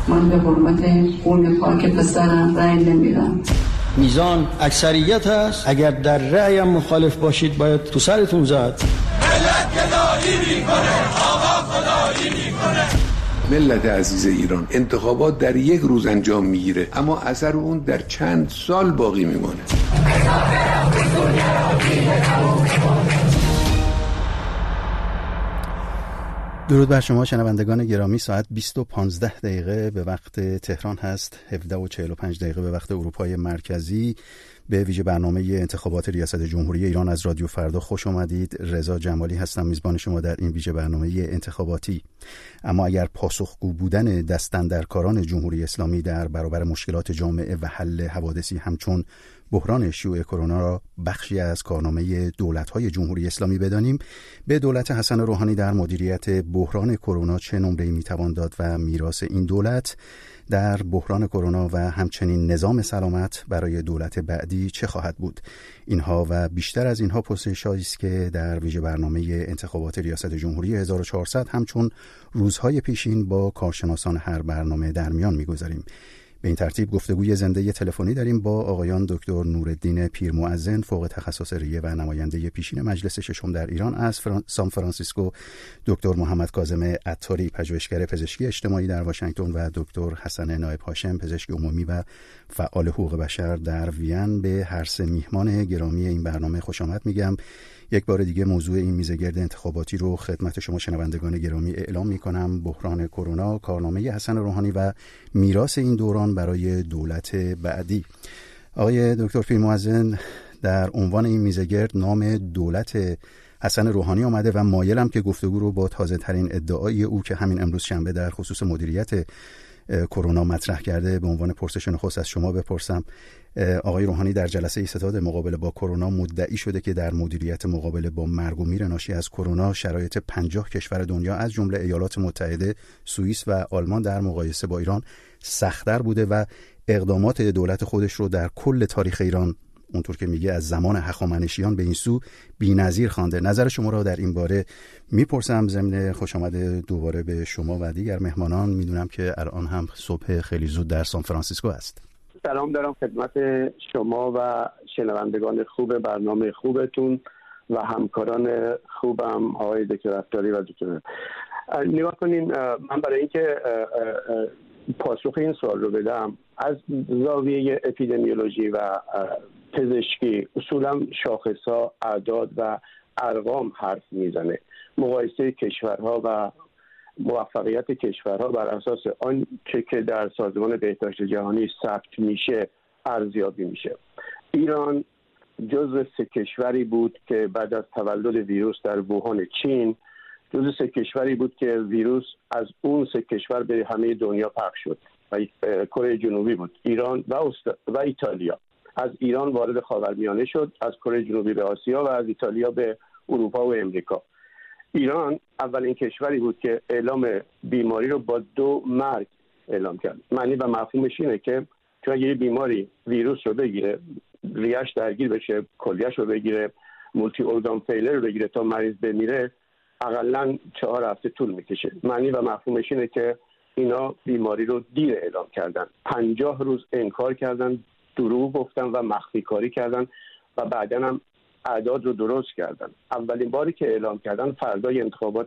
من به حرمت خون پاک پسرم رأی نمیدم. میزان اکثریت هست، اگر در رأیم مخالف باشید باید تو سرتون زد. ملت گدایی میکنه، آقا خدایی میکنه. ملت عزیز ایران، انتخابات در یک روز انجام میگیره اما اثر اون در چند سال باقی میمونه. درود بر شما شنوندگان گرامی. ساعت 20:15 به وقت تهران هست، 17:45 به وقت اروپای مرکزی. به ویژه برنامه انتخابات ریاست جمهوری ایران از رادیو فردا خوش آمدید. رضا جمالی هستم، میزبان شما در این ویژه برنامه انتخاباتی. اما اگر پاسخگو بودن دستاندرکاران جمهوری اسلامی در برابر مشکلات جامعه و حل حوادثی همچون بحران شیوع کرونا را بخشی از کارنامه دولت‌های جمهوری اسلامی بدانیم، به دولت حسن روحانی در مدیریت بحران کرونا چه نمره‌ای میتوان داد و میراث این دولت در بحران کرونا و همچنین نظام سلامت برای دولت بعدی چه خواهد بود؟ اینها و بیشتر از اینها پرسش‌هایی است که در ویژه برنامه انتخابات ریاست جمهوری 1400 همچون روزهای پیشین با کارشناسان هر برنامه در میان می‌گذاریم. به این ترتیب گفتگوی زنده تلفنی داریم با آقایان دکتر نورالدین پیرمؤذن، فوق تخصص ریه و نماینده پیشین مجلس ششم در ایران از سان فرانسیسکو، دکتر محمد کاظم عطاری، پژوهشگر پزشکی اجتماعی در واشنگتن و دکتر حسن نایب هاشم، پزشک عمومی و فعال حقوق بشر در وین. به هر سه میهمان گرامی این برنامه خوش آمد میگم. یک بار دیگه موضوع این میزگرد انتخاباتی رو خدمت شما شنوندگان گرامی اعلام میکنم: بحران کرونا، کارنامه حسن روحانی و میراث این دوران برای دولت بعدی. آقای دکتر پیرمؤذن، در عنوان این میزگرد نام دولت حسن روحانی آمده و مایلم که گفتگو رو با تازه ترین ادعای او که همین امروز شنبه در خصوص مدیریت کرونا مطرح کرده به عنوان پرسش نخست از شما بپرسم. آقای روحانی در جلسه ایستاد مقابله با کرونا مدعی شده که در مدیریت مقابله با مرگ و میر ناشی از کرونا شرایط 50 کشور دنیا از جمله ایالات متحده، سوئیس و آلمان در مقایسه با ایران سخت‌تر بوده و اقدامات دولت خودش رو در کل تاریخ ایران، اونطور که میگه از زمان هخامنشیان به این سو، بی‌نظیر خوانده. نظر شما را در این باره میپرسم. ضمن خوش آمده دوباره به شما و دیگر مهمانان. میدونم که الان هم صبح خیلی زود در سان فرانسیسکو است. سلام دارم خدمت شما و شنوندگان خوب برنامه خوبتون و همکاران خوبم آقای دکتر عطاری و دکتر. نگاه کنین، من برای اینکه پاسخ این سوال رو بدم از زاویه اپیدمیولوژی و پزشکی، اصولا شاخص‌ها، اعداد و ارقام حرف میزنه. مقایسه کشورها و موفقیت کشورها بر اساس آنچه که در سازمان بهداشت جهانی ثبت میشه ارزیابی میشه. ایران جزو 3 کشوری بود که بعد از تولد ویروس در ووهان چین، جزو 3 کشوری بود که ویروس از اون 3 کشور به همه دنیا پخش شد و کره جنوبی بود، ایران و ایتالیا. از ایران وارد خاورمیانه شد، از کره جنوبی به آسیا و از ایتالیا به اروپا و امریکا. ایران اولین کشوری بود که اعلام بیماری رو با 2 مرگ اعلام کرد. معنی و مفهومش اینه که چون اگه یه بیماری ویروس رو بگیره، ریش درگیر بشه، کلیه‌اش رو بگیره، مولتی ارگان فیلر رو بگیره تا مریض بمیره، حداقل 4 هفته طول میکشه. معنی و مفهومش اینه که اینا بیماری رو دیر اعلام کردن، 50 روز انکار کردن، دروغ گفتن و مخفی کاری کردن و بعداً هم اعداد رو درست کردن. اولین باری که اعلام کردن فردای انتخابات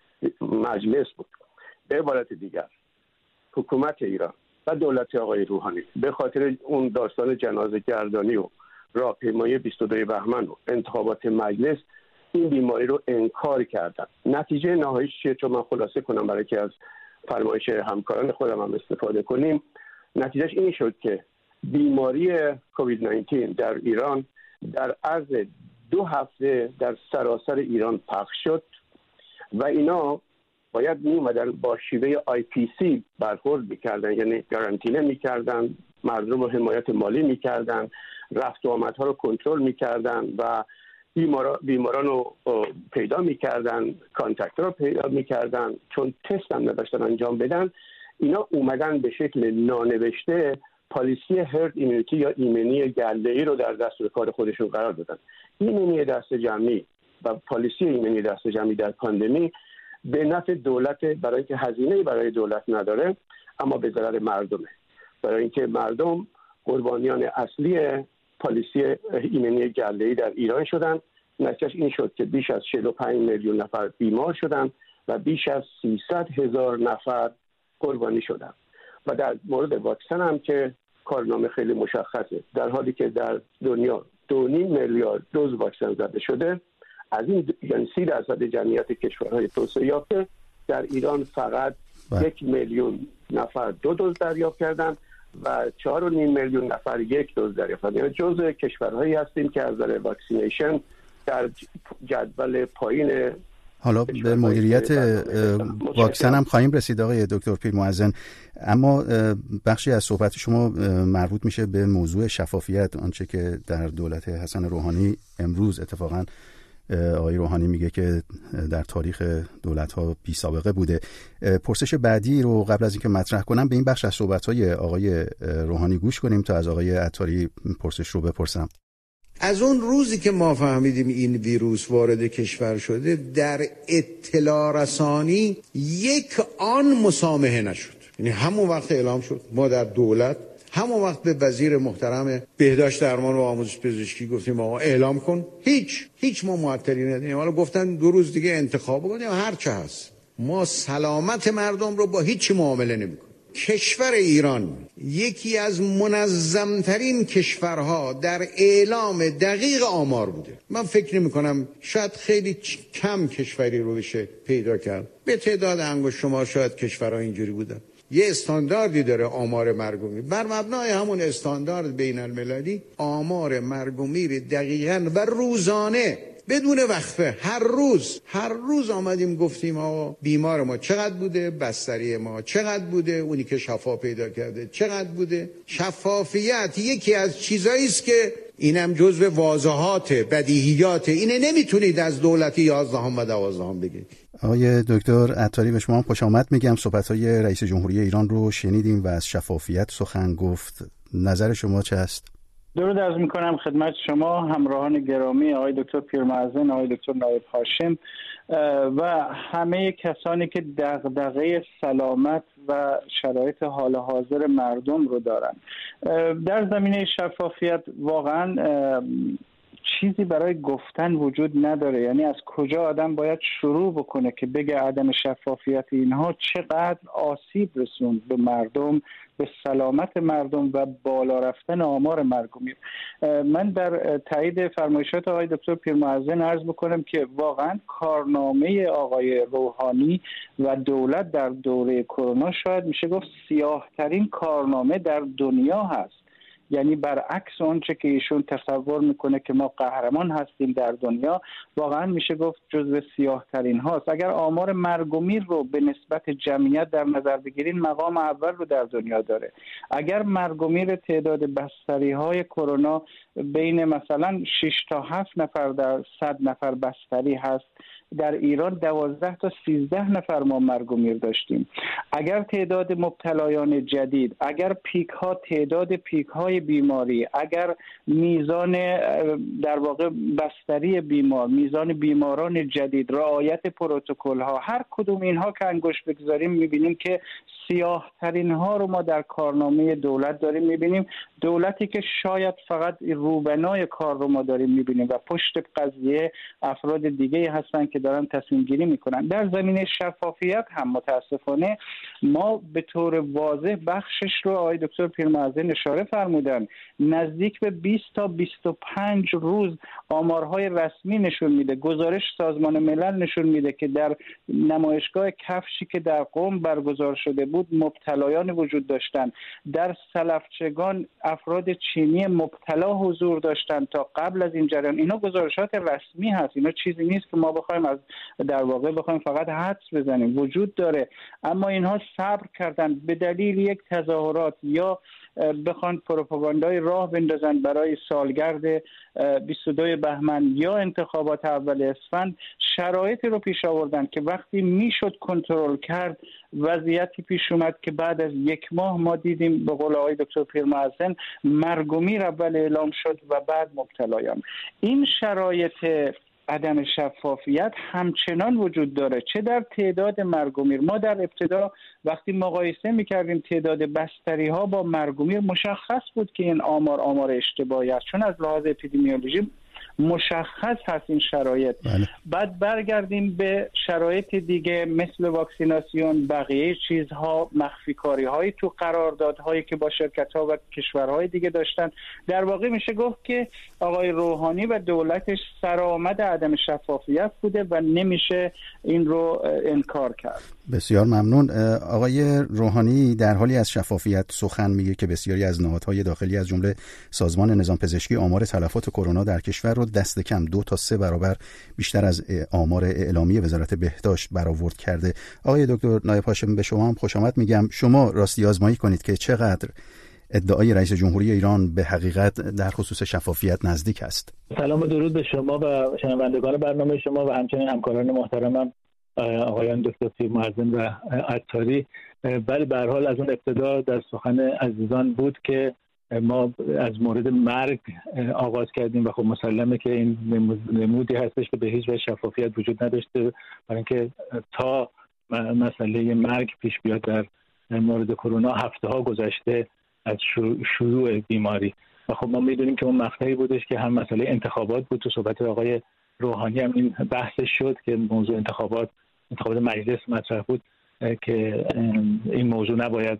مجلس بود. به عبارت دیگر حکومت ایران و دولت آقای روحانی به خاطر اون داستان جنازه گردانی و راهپیمایی 22 بهمن و انتخابات مجلس این بیماری رو انکار کردن. نتیجه نهاییش چیه؟ چون من خلاصه کنم برای که از فرمایش همکاران خودم هم استفاده کنیم. نتیجهش این شد که بیماری کووید 19 در ایران در عرض 2 هفته در سراسر ایران پخش شد و اینا باید می اومدن با شیوه IPC برخورد میکردن، یعنی قرنطینه میکردن، مردم رو حمایت مالی میکردن، رفت و آمدها رو کنترل میکردن و بیماران رو پیدا میکردن، کانتکت رو پیدا میکردن. چون تست هم نداشتن انجام بدن، اینا اومدن به شکل نانوشته پالیسی هرد ایمونیتی یا ایمنی گله‌ای رو در دستور کار خودشون قرار دادن. ایمنی دست جمعی و پالیسی ایمنی دست جمعی در پاندمی به نفع دولت، برای اینکه هزینه‌ای برای دولت نداره، اما به ضرر مردمه، برای اینکه مردم قربانیان اصلی پالیسی ایمنی گله‌ای در ایران شدن. نتیجهش این شد که بیش از 45 میلیون نفر بیمار شدن و بیش از 300,000 نفر قربانی شدن. و در مورد واکسن هم که کارنامه خیلی مشخصه، در حالی که در دنیا 2.5 میلیارد دوز واکسن زده شده، از این یعنی 30% جمعیت کشورهای توسعه یافته، در ایران فقط 1 میلیون نفر 2 دوز دریافت کردن و 4.5 میلیون نفر 1 دوز دریافت کردن. یعنی جزء کشورهایی هستیم که از نظر واکسینیشن در جدول پایین. حالا به مدیریت واکسن هم خواهیم رسید آقای دکتر پیرمحسن، اما بخشی از صحبت شما مربوط میشه به موضوع شفافیت، آنچه که در دولت حسن روحانی امروز اتفاقا آقای روحانی میگه که در تاریخ دولت‌ها بی سابقه بوده. پرسش بعدی رو قبل از اینکه مطرح کنم به این بخش از صحبت‌های آقای روحانی گوش کنیم تا از آقای عطاری پرسش رو بپرسم. از اون روزی که ما فهمیدیم این ویروس وارد کشور شده، در اطلاع رسانی یک آن مسامحه نشد. یعنی همون وقت اعلام شد، ما در دولت همون وقت به وزیر محترم بهداشت درمان و آموزش پزشکی گفتیم آقا اعلام کن، هیچ ما معطلی نداریم. حالا گفتن 2 روز دیگه انتخاب بکنیم، هر چه هست. ما سلامت مردم رو با هیچ معامله نمی‌کنیم. کشور ایران یکی از منظمترین کشورها در اعلام دقیق آمار بوده. من فکر نمی‌کنم، شاید خیلی کم کشوری رو بشه پیدا کرد، به تعداد انگشت شما شاید کشورها اینجوری بودن. یه استانداردی داره آمار مرگ و میر، بر مبنای همون استاندارد بین المللی آمار مرگ و میر دقیقاً و روزانه بدون وقفه هر روز آمدیم گفتیم آقا بیمار ما چقدر بوده، بستری ما چقدر بوده، اونی که شفا پیدا کرده چقدر بوده. شفافیت یکی از چیزایی است که اینم جزو واضحات بدیهیات، اینه نمیتونید از دولت 11 و 12 بگید. آقای دکتر عطاری به شما هم خوش آمد میگم. صحبت‌های رئیس جمهوری ایران رو شنیدیم و از شفافیت سخن گفت. نظر شما چه است؟ درود عرض میکنم خدمت شما همراهان گرامی، آقای دکتر پیرمحسن، آقای دکتر نایب هاشم و همه کسانی که دغدغه سلامت و شرایط حال حاضر مردم رو دارن. در زمینه شفافیت واقعا چیزی برای گفتن وجود نداره. یعنی از کجا آدم باید شروع بکنه که بگه عدم شفافیت اینها چقدر آسیب رسوند به مردم، به سلامت مردم و بالا رفتن آمار مرگ و میر. من در تایید فرمایشات آقای دکتر پیرمحسن عرض بکنم که واقعا کارنامه آقای روحانی و دولت در دوره کرونا شاید میشه گفت سیاه‌ترین کارنامه در دنیا هست. یعنی برعکس اونچه که ایشون تصور میکنه که ما قهرمان هستیم در دنیا، واقعا میشه گفت جزو سیاه ترین هاست. اگر آمار مرگ و میر رو به نسبت جمعیت در نظر بگیرین، مقام اول رو در دنیا داره. اگر مرگ و میر تعداد بستری های کرونا بین مثلا 6 تا 7 نفر در 100 نفر بستری هست، در ایران 12 تا 13 نفر ما مرگ و میر داشتیم. اگر تعداد مبتلایان جدید، اگر تعداد پیک های بیماری، اگر میزان در واقع بستری بیمار، میزان بیماران جدید، رعایت پروتکل ها، هر کدوم اینها که انگشت بگذاریم میبینیم که سیاه ترین ها رو ما در کارنامه دولت داریم میبینیم. دولتی که شاید فقط روبنای کار رو ما داریم میبینیم و پشت قضیه افراد دیگه هستن که دارن تصمیم گیری میکنن. در زمینه شفافیت هم متاسفانه ما به طور واضح بخشش رو آقای دکتر پیرمحسن اشاره فرمودن، نزدیک به 20 تا 25 روز آمارهای رسمی نشون میده. گزارش سازمان ملل نشون میده که در نمایشگاه کفشی که در قم برگزار شده بود مبتلایان وجود داشتن. در سلفچگان افراد چینی مبتلا حضور داشتن تا قبل از این جریان. اینا گزارشات رسمی هست، اینا چیزی نیست که ما بخوایم از در واقع بخوایم فقط حدس بزنیم، وجود داره. اما اینها صبر کردن به دلیل یک تظاهرات یا بخوان پروپاگاندای راه بندازن برای سالگرد 22 بهمن یا انتخابات اول اسفند، شرایطی رو پیش آوردن که وقتی میشد کنترل کرد وضعیتی پیش اومد که بعد از 1 ماه ما دیدیم به قول آقای دکتر پیرمحسن مرگ و میر اول اعلام شد و بعد مبتلایان. این شرایط عدم شفافیت همچنان وجود داره، چه در تعداد مرگ و میر. ما در ابتدا وقتی مقایسه میکردیم تعداد بستری ها با مرگ و میر، مشخص بود که این آمار اشتباهی است، چون از لحاظ اپیدمیولوژی مشخص هست این شرایط. بعد برگردیم به شرایط دیگه مثل واکسیناسیون، بقیه چیزها، مخفی کاری هایی تو قراردادهایی که با شرکت ها و کشورهای دیگه داشتن. در واقع میشه گفت که آقای روحانی و دولتش سرآمد عدم شفافیت بوده و نمیشه این رو انکار کرد. بسیار ممنون. آقای روحانی در حالی از شفافیت سخن میگه که بسیاری از نهادهای داخلی از جمله سازمان نظام پزشکی آمار تلفات کرونا در کشور رو دست کم 2 تا 3 برابر بیشتر از آمار اعلامی وزارت بهداشت برآورد کرده. آقای دکتر نایب هاشمی، به شما هم خوش آمد میگم. شما راستی آزمایی کنید که چقدر ادعای رئیس جمهوری ایران به حقیقت در خصوص شفافیت نزدیک است. سلام و درود به شما و شنوندگان برنامه شما و همچنین همکاران محترمم آقایان دکتر پیرمعظم و عطاری. بله، به هر حال از اون ابتدا در سخن عزیزان بود که ما از مورد مرگ آغاز کردیم و خب مسلمه که این نمودی هستش که به هیچ وجه شفافیت وجود نداشته، برای اینکه تا مسئله مرگ پیش بیاد در مورد کرونا هفته‌ها گذشته از شروع بیماری و خب ما میدونیم که اون مقطعی بودش که هم مسئله انتخابات بود. تو صحبت آقای روحانی هم این بحث شد که موضوع انتخابات مجلس مطرح بود که این موضوع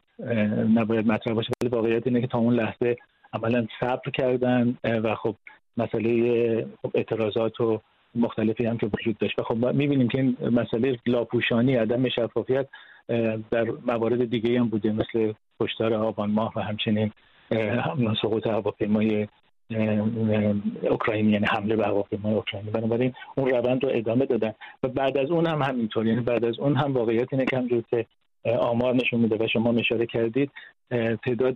نباید مطرح باشه، ولی واقعیت اینه که تا اون لحظه عملا صبر کردن و خب مسئله اعتراضات و مختلفی هم که وجود داشت و خب میبینیم که این مسئله لاپوشانی، عدم شفافیت در موارد دیگه هم بوده، مثل کشتار آبان ماه و همچنین سقوط هواپیمای اوکراینی، یعنی حمله به هواپیمای اوکراینی. بنابراین اون روند رو ادامه دادن و بعد از اون هم همینطور، یعنی بعد از اون هم واقعیت اینه که همونجور که آمار نشون میده و شما اشاره کردید، تعداد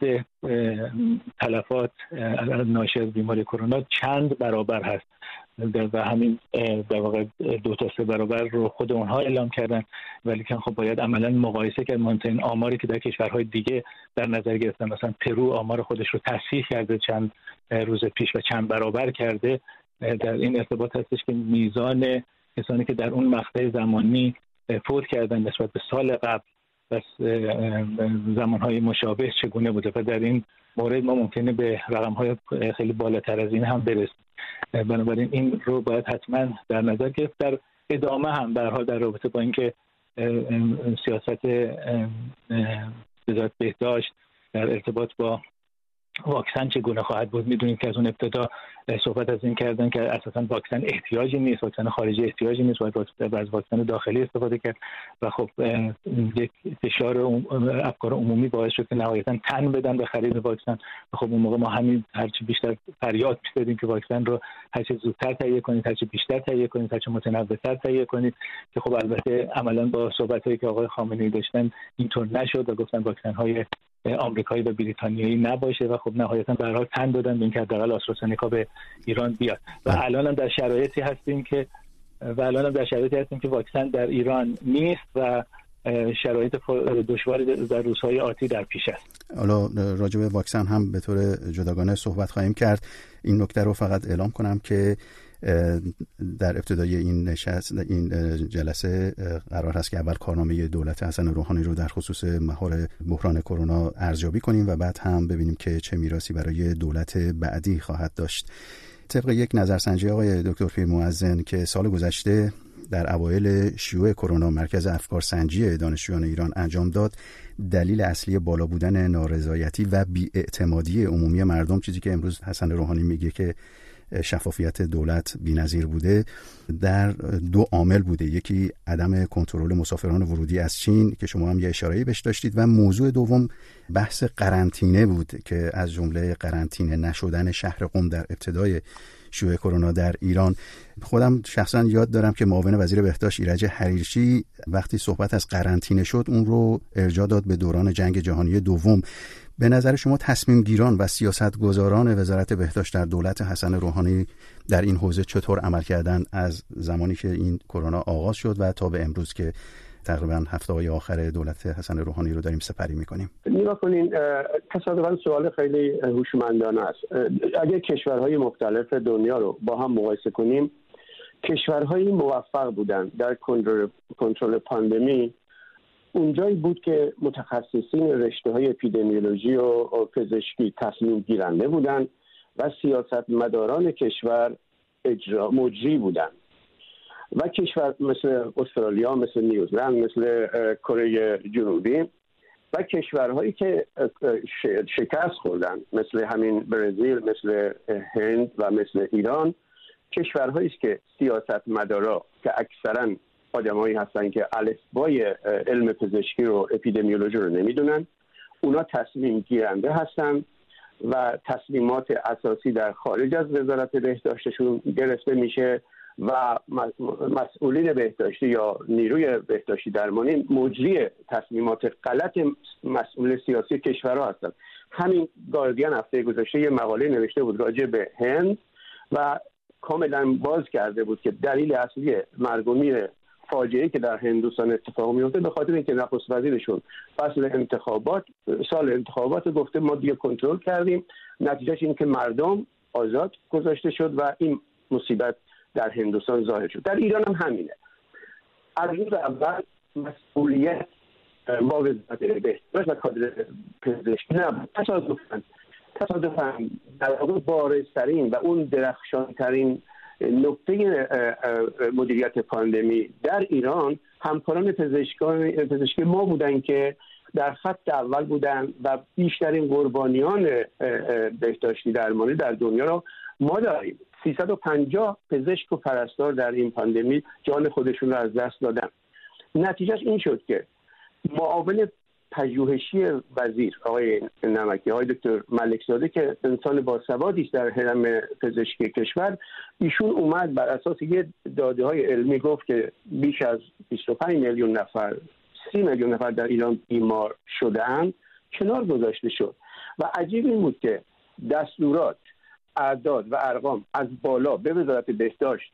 تلفات ناشی از بیماری کرونا چند برابر هست و همین در واقع 2 تا 3 برابر رو خود اونها اعلام کردن، ولی که خب باید عملا مقایسه کرد. مهمترین آماری که در کشورهای دیگه در نظر گرفتن، مثلا پرو آمار خودش رو تصحیح کرده چند روز پیش و چند برابر کرده، در این ارتباط هستش که میزان کسانی که در اون مقطع زمانی فوت کردن نسبت به سال قبل و زمانهای مشابه چگونه بوده و در این مورد ما ممکنه به رقم‌های خیلی بالاتر از این هم برسیم. بنابراین این رو باید حتما در نظر گرفت. در ادامه هم به هر حال در رابطه با اینکه سیاست وزارت بهداشت در ارتباط با واکسن چگونه خواهد بود، میدونید که از اون ابتدا صحبت از این کردن که اساسا واکسن احتیاجی نیست، واکسن خارجی احتیاجی نیست، باید از واکسن داخلی استفاده کرد و خب یک فشار افکار عمومی باعث شد که نهایتا تن بدن به خرید واکسن و خب اون موقع ما همین هرچی بیشتر فریاد می‌زدیم که واکسن رو هرچی زودتر تهیه کنید، هرچی بیشتر تهیه کنید، هرچی متنوع‌تر تهیه کنید، که خب البته عملاً با صحبتایی که آقای خامنه‌ای داشتن اینطور نشد و گفتن واکسن‌های آمریکایی و بریتانیایی نباشه و خب نهایتا به هر حال تن دادن به اینکه حداقل آسترازنیکا به ایران بیاد و الان هم در شرایطی هستیم که واکسن در ایران نیست و شرایط دشواری در روزهای آتی در پیش است. حالا راجع به واکسن هم به طور جداگانه صحبت خواهیم کرد. این نکته رو فقط اعلام کنم که در ابتدای این جلسه قرار هست که اول کارنامه دولت حسن روحانی رو در خصوص مهار بحران کرونا ارزیابی کنیم و بعد هم ببینیم که چه میراثی برای دولت بعدی خواهد داشت. طبق یک نظرسنجی آقای دکتر پیرمعظم که سال گذشته در اوایل شیوع کرونا مرکز افکارسنجی دانشجویان ایران انجام داد، دلیل اصلی بالا بودن نارضایتی و بی‌اعتمادی عمومی مردم، چیزی که امروز حسن روحانی میگه که شفافیت دولت بی‌نظیر بوده، در 2 عامل بوده. یکی عدم کنترل مسافران ورودی از چین که شما هم یه اشاره‌ای بهش داشتید و موضوع دوم بحث قرنطینه بود که از جمله قرنطینه نشدن شهر قم در ابتدای شیوع کرونا در ایران. خودم شخصا یاد دارم که معاون وزیر بهداشت ایرج حریرچی وقتی صحبت از قرنطینه شد اون رو ارجاع داد به دوران جنگ جهانی دوم. به نظر شما تصمیم گیران و سیاستگزاران وزارت بهداشت در دولت حسن روحانی در این حوزه چطور عمل کردن از زمانی که این کرونا آغاز شد و تا به امروز که تقریبا هفته‌های آخر دولت حسن روحانی رو داریم سپری می‌کنیم؟ نگاه کنین، تصادفاً سوال خیلی هوشمندانه است. اگه کشورهای مختلف دنیا رو با هم مقایسه کنیم، کشورهای موفق بودن در کنترل پاندمی اونجایی بود که متخصصین رشته‌های اپیدمیولوژی و پزشکی تصمیم گیرنده بودن و سیاستمداران کشور مجری بودن و کشور مثل استرالیا، مثل نیوزلند، مثل کره جنوبی و کشورهایی که شکست خوردن مثل همین برزیل، مثل هند و مثل ایران، کشورهایی است که سیاستمدارا که اکثرا آدمایی هستن که الفبای علم پزشکی رو، اپیدمیولوژی رو نمیدونن، اونا تصمیم گیرنده هستن و تصمیمات اساسی در خارج از وزارت بهداشتشون گرفته میشه و مسئولین بهداشتی یا نیروی بهداشتی درمانی مجری تصمیمات غلط مسئول سیاسی کشورها هستن. همین گاردین هفته گذشته یه مقاله نوشته بود راجع به هند و کاملا باز کرده بود که دلیل اصلی مرگ و میر فاجعه‌ای که در هندوستان اتفاق میفته به خاطر اینکه نخست وزیرشون سال انتخابات گفته ما دیگه کنترل کردیم، نتیجهش این که مردم آزاد گذاشته شد و این مصیبت در هندوستان ظاهر شد. در ایران هم همینه. از روز اول مسئولیت با وزارت بهداشت و کادر پزشکی نبود. تصادفاً در واقع بارزترین و اون درخشانترین نکته مدیریت پاندمی در ایران همکاران پزشکی ما بودن که در خط اول بودن و بیشترین قربانیان بهداشتی درمانی در دنیا رو ما داریم. 350 پزشک و پرستار در این پاندمی جان خودشون رو از دست دادن. نتیجهش این شد که معاون پژوهشی وزیر آقای نمکی، آقای دکتر ملکزاده که انسان باسوادی است در حرم پزشکی کشور، ایشون اومد بر اساس یه داده‌های علمی گفت که بیش از 25 میلیون نفر 30 میلیون نفر در ایران بیمار شده‌اند، کنار گذاشته شد. و عجیب این بود که دستورات، اعداد و ارقام از بالا به وزارت بهداشت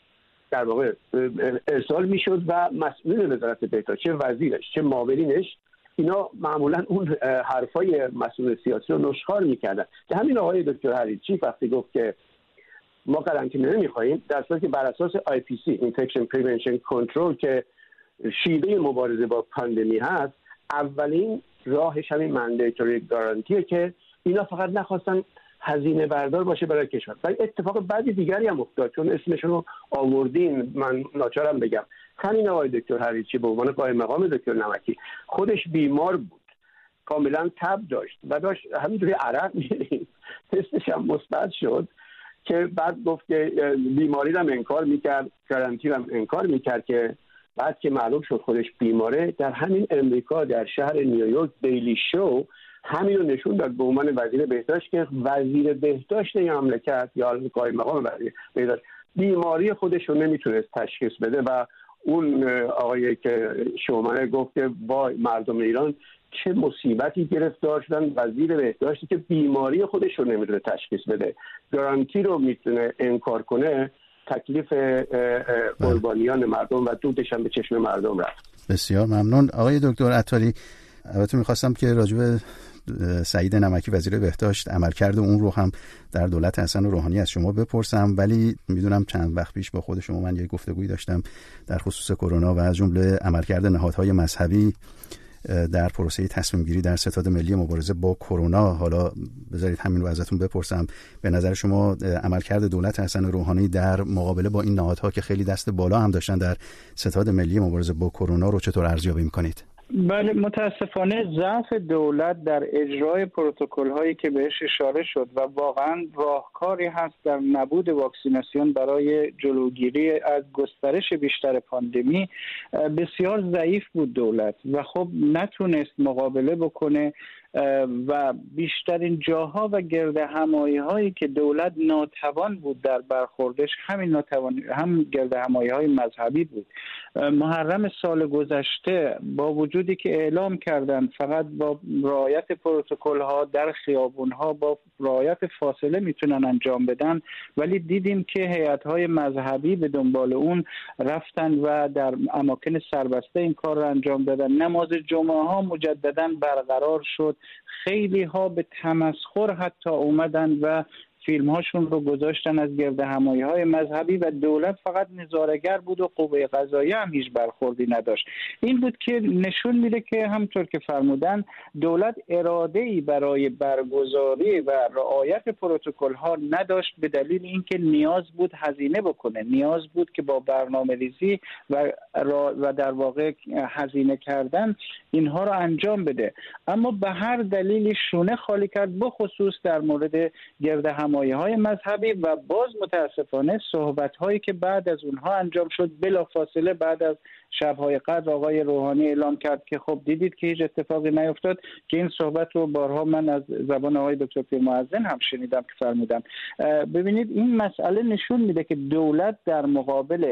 در واقع ارسال میشد و مسئول وزارت بهداشت، چه وزیرش چه معاونینش، اینا معمولا اون حرفای مسئول سیاسی رو نشخوار میکردن. که همین آقای دکتر حریچی وقتی گفت که ما قرنطینه نمیخوایم، در صورتی که بر اساس IPC Infection Prevention Control که شیوه مبارزه با پاندمی هست، اولین راهش همین مندیتوری گارانتیه که اینا فقط نخواستن هزینه بردار باشه برای کشور. ولی اتفاق بعد دیگری هم افتاد، چون اسمشون رو آوردین، من ناچارم بگم. همین آقای دکتر حریچی به عنوان قائم مقام دکتر نمکی خودش بیمار بود، کاملا تب داشت و داشت همینجوری عرق می‌ریخت، تستش هم مثبت شد که بعد گفت که بیماری رو انکار میکرد، کارانتین هم انکار میکرد، که بعد که معلوم شد خودش بیماره، در همین امریکا در شهر نیویورک دیلی شو همین رو نشون داد به عنوان وزیر بهداشت که وزیر بهداشت این مملکت یا قائم مقام وزیر بهداشت بیماری خودش رو نمیتونست تشخیص بده و اون آقایی که شومنه گفت که با مردم ایران چه مصیبتی گرفتار شدن، وزیر بهداشتی که بیماری خودش رو نمیتونه تشخیص بده، گارانتی رو میتونه انکار کنه، تکلیف قربانیان مردم و دودش هم به چشم مردم رفت. بسیار ممنون آقای دکتر عطاری. البته میخواستم که راجع به سعید نمکی وزیر بهداشت عملکرد اون رو هم در دولت حسن روحانی از شما بپرسم، ولی میدونم چند وقت پیش با خود شما من یک گفتگویی داشتم در خصوص کرونا و از جمله عملکرد نهادهای مذهبی در پروسه تصمیم گیری در ستاد ملی مبارزه با کرونا. حالا بذارید همین رو ازتون بپرسم، به نظر شما عملکرد دولت حسن روحانی در مقابله با این نهادها که خیلی دست بالا هم داشتن در ستاد ملی مبارزه با کرونا رو چطور ارزیابی می‌کنید؟ بله، متاسفانه ضعف دولت در اجرای پروتکل هایی که بهش اشاره شد و واقعا راهکاری هست در نبود واکسیناسیون برای جلوگیری از گسترش بیشتر پاندمی، بسیار ضعیف بود دولت و خب نتونست مقابله بکنه و بیشترین جاها و گرد همایی هایی که دولت ناتوان بود در برخوردش هم گرد همایی های مذهبی بود. محرم سال گذشته با وجودی که اعلام کردن فقط با رعایت پروتکل ها در خیابون ها با رعایت فاصله میتونن انجام بدن، ولی دیدیم که هیئت های مذهبی به دنبال اون رفتن و در اماکن سربسته این کار رو انجام دادن. نماز جمعه ها مجددا برقرار شد، خیلی ها به تمسخر حتی اومدن و فیلم هاشون رو گذاشتن از گردهمایی های مذهبی و دولت فقط نظاره‌گر بود و قوه قضاییه هم هیچ برخوردی نداشت. این بود که نشون میده که همطور که فرمودن دولت اراده‌ای برای برگزاری و رعایت پروتکل ها نداشت، به دلیل اینکه نیاز بود هزینه بکنه، نیاز بود که با برنامه‌ریزی و در واقع هزینه کردن اینها رو انجام بده. اما به هر دلیلی شونه خالی کرد، بخصوص در مورد گردهمایی‌های مذهبی و باز متاسفانه صحبت‌هایی که بعد از اونها انجام شد. بلافاصله بعد از شب‌های قدر آقای روحانی اعلام کرد که خب دیدید که هیچ اتفاقی نیفتاد، که این صحبت رو بارها من از زبان آقای دکتر پیرمعظم هم شنیدم که فرمودن. ببینید این مسئله نشون میده که دولت در مقابل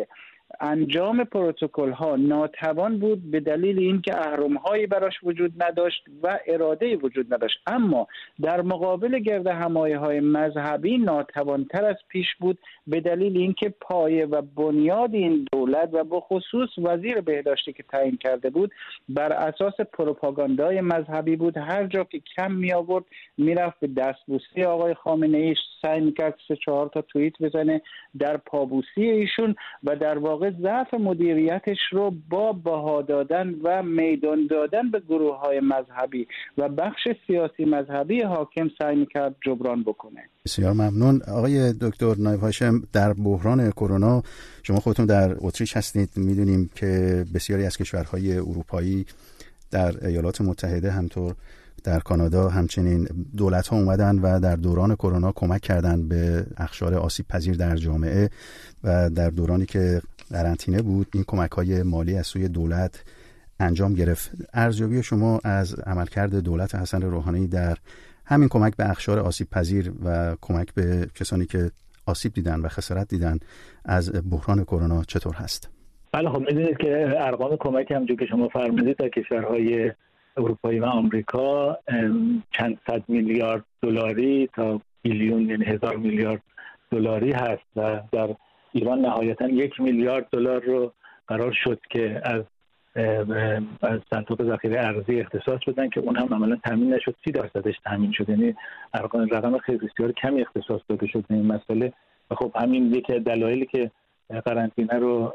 انجام پروتکل ها ناتوان بود، به دلیل اینکه اهرم‌هایی براش وجود نداشت و اراده‌ای وجود نداشت. اما در مقابل گردهمایی‌های مذهبی ناتوان‌تر از پیش بود، به دلیل اینکه پایه و بنیاد این دولت و به خصوص وزیر بهداشتی که تعیین کرده بود بر اساس پروپاگاندای مذهبی بود. هر جا که کم می آورد میرفت به دستبوسی آقای خامنه‌ای، سعی می‌کرد 3-4 تا توییت بزنه در پابوسی ایشون و در واقع ضعف مدیریتش رو با بها دادن و میدان دادن به گروه‌های مذهبی و بخش سیاسی مذهبی حاکم سعی می‌کرد جبران بکنه. بسیار ممنون آقای دکتر نایب هاشم. در بحران کرونا شما خودتون در اتریش هستید، میدونیم که بسیاری از کشورهای اروپایی در ایالات متحده همطور در کانادا همچنین دولت‌ها اومدن و در دوران کرونا کمک کردن به اقشار آسیب پذیر در جامعه و در دورانی که قرنطینه بود این کمک‌های مالی از سوی دولت انجام گرفت. ارزیابی شما از عملکرد دولت حسن روحانی در همین کمک به اقشار آسیب پذیر و کمک به کسانی که آسیب دیدن و خسارت دیدن از بحران کرونا چطور هست؟ بله خب می‌دونید که ارقام کمک همونجور که شما فرمودید در کشورهای اروپایی و آمریکا چند صد میلیارد دلاری تا بیلیون یعنی 1000 میلیارد دلاری هست و در ایران نهایتاً 1 میلیارد دلار رو قرار شد که از صندوق ذخیره ارزی اختصاص بدن که اون هم عملاً تامین نشد، 30% تامین شد، یعنی رقم خیلی بسیار کمی اختصاص داده شد به این مسئله. و خب همین یکی از دلایلی که قرنطینه رو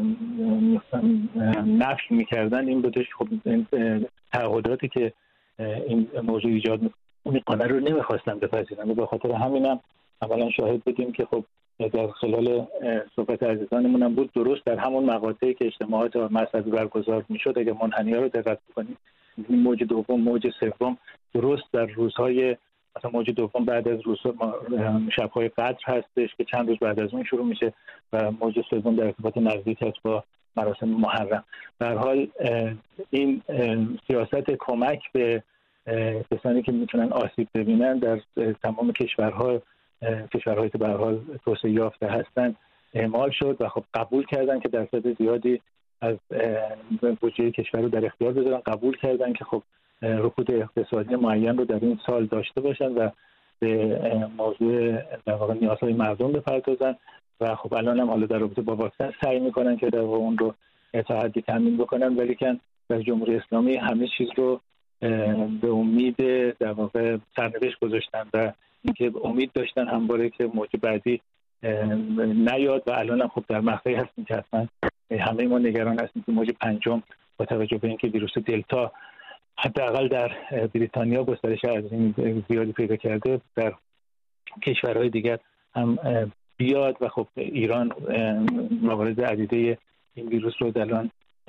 نفی می‌کردن این بودش. خب این تعهداتی که این موضوع ایجاد می‌کنه رو نمی‌خواستن بپذیرن و به خاطر همینم اولا شاهد بودیم که خب در خلال صحبت عزیزانمون هم بود، درست در همون مقاطعی که اجتماعات مذهبی برگزار می‌شد اگه منحنی‌ها رو دقت کنید، موج دوم، موج سوم، درست در روزهای مثلا موج دوم بعد از شب‌های قدر هستش که چند روز بعد از اون شروع میشه و موج سوم در ارتباط نزدیک است با مراسم محرم. در حال این سیاست کمک به کسانی که میتونن آسیب ببینن در تمام کشورهای که به هر حال توسعه یافته هستن اعمال شد و خب قبول کردن که درصد زیادی از بودجه کشور رو در اختیار بذارن، قبول کردن که خب رکود اقتصادی معین رو در این سال داشته باشن و به موضوع در واقع نیازهای مردم بپردازن و خب الان هم حالا در رابطه با واکسن سعی میکنن که در واقع اون رو تا حدی تامین بکنن، ولی که در جمهوری اسلامی همه چیز رو به امید در واقع سرنوشت گذاشتن و اینکه امید داشتن همواره که موج بعدی نیاد و الان هم خب در مقطعی هستیم که حتما همه ما نگران هستیم که موج پنجم با توجه به اینکه ویروس دلتا حداقل در بریتانیا گسترش از این زیادی پیدا کرده در کشورهای دیگر هم بیاد و خب ایران موارد عدیده این ویروس رو الان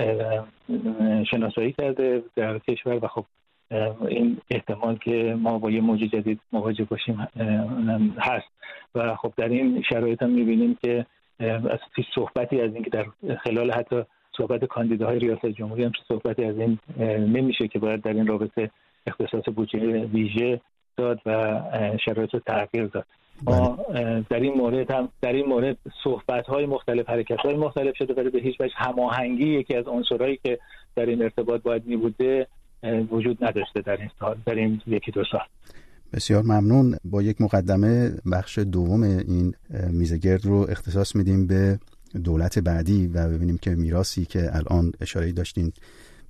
شناسایی کرده در کشور و خب این احتمال که ما با یه موج جدید مواجه باشیم هست و خب در این شرایط هم می‌بینیم که از صحبتی از این که در خلال حتی صحبت کاندیداهای ریاست جمهوری هم صحبتی از این نمیشه که باید در این رابطه اختصاص بودجه ویژه داد و شرایط رو تغییر داد. ما در این مورد صحبت‌های مختلف، حرکت‌های مختلف شده ولی به هیچ وجه هماهنگی یکی از عنصرهایی که در این ارتباط باید می‌بوده وجود نداشته در این 1-2 سال. بسیار ممنون. با یک مقدمه بخش دوم این میزگرد رو اختصاص میدیم به دولت بعدی و ببینیم که میراثی که الان اشاره داشتین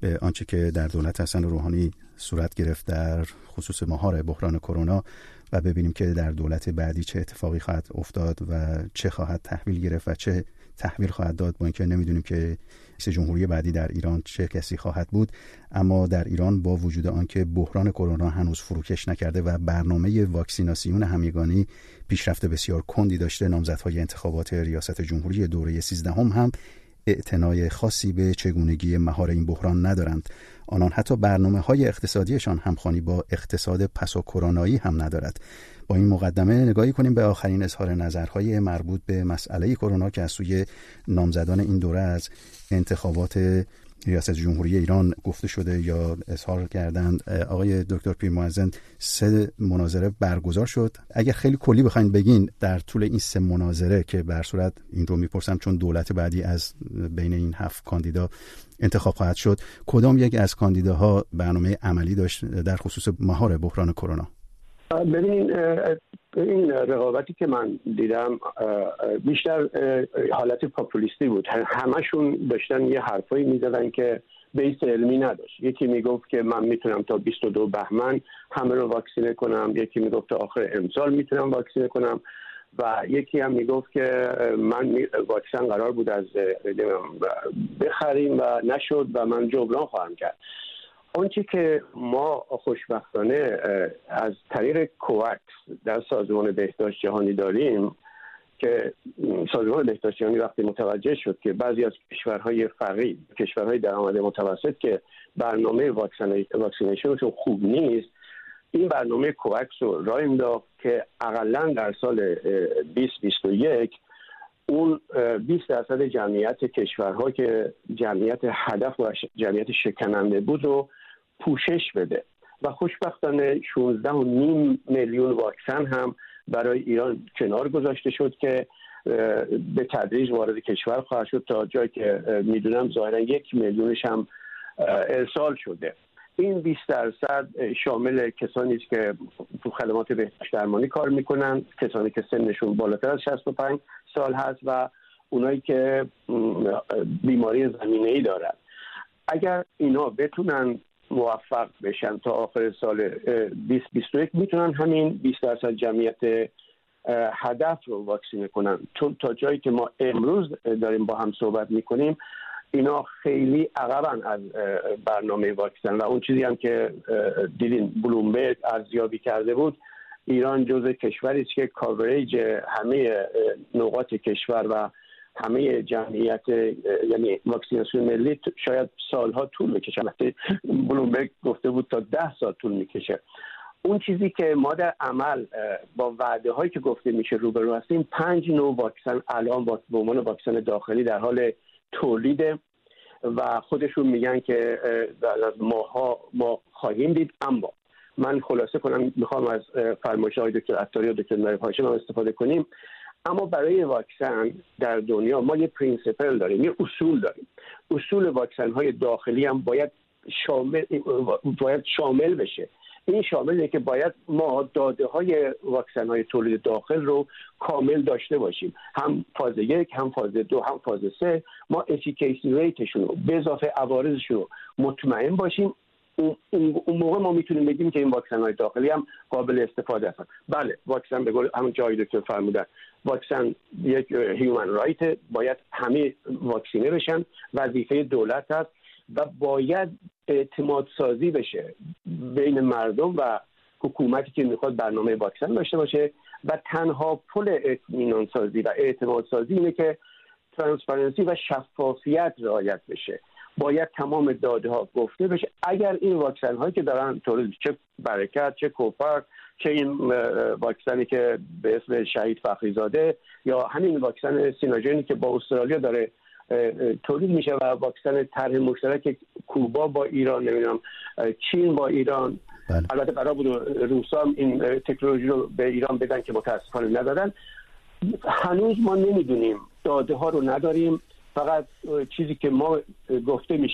به آنچه که در دولت حسن روحانی صورت گرفت در خصوص مهار بحران کرونا و ببینیم که در دولت بعدی چه اتفاقی خواهد افتاد و چه خواهد تحویل گرفت و چه تحویل خواهد داد، با اینکه نمیدونیم که رئیس جمهوری بعدی در ایران چه کسی خواهد بود. اما در ایران با وجود آنکه بحران کرونا هنوز فروکش نکرده و برنامه واکسیناسیون همگانی پیشرفت بسیار کندی داشته، نامزدهای انتخابات ریاست جمهوری دوره 13 هم اعتنای خاصی به چگونگی مهار این بحران ندارند. آنان حتی برنامه‌های اقتصادیشان همخوانی با اقتصاد پس کرونایی هم ندارد. با این مقدمه نگاهی کنیم به آخرین اظهار نظرهای مربوط به مسئله کرونا که از سوی نامزدان این دوره از انتخابات ریاست جمهوری ایران گفته شده یا اظهار کردند. آقای دکتر پیرمحسن، 3 مناظره برگزار شد. اگر خیلی کلی بخواید بگین در طول این 3 مناظره که بر صورت این رو میپرسم چون دولت بعدی از بین این 7 کاندیدا انتخاب خواهد شد، کدام یک از کاندیداها برنامه عملی داشت در خصوص مهار بحران کرونا؟ ببینین، این رقابتی که من دیدم بیشتر حالت پاپولیستی بود. همشون داشتن یه حرفایی میزدن که بیس علمی نداشت. یکی میگفت که من میتونم تا 22 بهمن همه رو واکسینه کنم، یکی میگفت تا آخر امسال میتونم واکسینه کنم و یکی هم میگفت که من واکسن قرار بود از بخریم و نشد و من جبران خواهم کرد. آنچه که ما خوشبختانه از طریق کوواکس در سازمان بهداشت جهانی داریم که سازمان بهداشت جهانی وقتی متوجه شد که بعضی از کشورهای فقیر، کشورهای درآمد متوسط که برنامه واکسینیشنشون خوب نیست، این برنامه کوواکس رو راه انداخت که حداقل در سال 2021 اون 20% جمعیت کشورها که جمعیت هدف و جمعیت شکننده بود رو پوشش بده و خوشبختانه 16.5 میلیون واکسن هم برای ایران کنار گذاشته شد که به تدریج وارد کشور خواهد شد تا جایی که میدونم ظاهرا 1 میلیونش هم ارسال شده. این 20% شامل کسانی است که تو خدمات بهداشت درمانی کار میکنن، کسانی که سنشون بالاتر از 65 سال هست و اونایی که بیماری زمینه‌ای دارن. اگر اینا بتونن موفق بشن تا آخر سال 2021 میتونن همین 20% جمعیت هدف رو واکسینه کنن. چون تا جایی که ما امروز داریم با هم صحبت میکنیم اینا خیلی عقبن از برنامه واکسن و اون چیزی هم که دیدین بلومبرگ ارزیابی کرده بود، ایران جزو کشوری است که کاوریج همه نقاط کشور و همه جمعیت یعنی واکسیناسیون ملی شاید سالها طول بکشه. بلومبرگ گفته بود تا 10 سال طول میکشه. اون چیزی که ما در عمل با وعده هایی که گفته میشه روبرو هستیم، 5 نوع واکسن الان به عنوان واکسن داخلی در حال تولیده و خودشون میگن که در ماها ما خواهیم دید. اما من خلاصه کنم، میخوام از فرمایش های دکتر عطاری و دکتر نایب هاشم استفاده کنیم. اما برای واکسن در دنیا ما یه پرینسیپل داریم، یه اصول داریم. اصول واکسن های داخلی هم باید شامل بشه. این شامله که باید ما داده های واکسن های تولید داخل رو کامل داشته باشیم، هم فاز 1، هم فاز 2، هم فاز 3. ما افیکیسی ریتشون رو به اضافه عوارضشون رو مطمئن باشیم. اون موقع ما میتونیم بگیم که این واکسن های داخلی هم قابل استفاده هستن. بله، واکسن به قول همون جای دکتر فرمودن، واکسن یک هیومن رایت، باید همه واکسینه بشن، وظیفه دولت هست و باید اعتماد سازی بشه بین مردم و حکومتی که میخواد برنامه واکسن داشته باشه و تنها پل اطمینان سازی و اعتماد سازی اینه که ترانسپرنسی و شفافیت رعایت بشه. باید تمام داده ها گفته بشه. اگر این واکسن هایی که دارن تولید، چه برکت، چه کوپر، چه این واکسنی که به اسم شهید فخریزاده یا همین واکسن سینوژنی که با استرالیا داره تولید میشه و واکسن طرح مشترک کوبا با ایران، نمیدونم چین با ایران، البته قرار بود روسا هم این تکنولوژی رو به ایران بدن که متاسفانه ندادن. هنوز ما نمیدونیم، داده ها رو نداریم. فقط چیزی که ما گفته میشه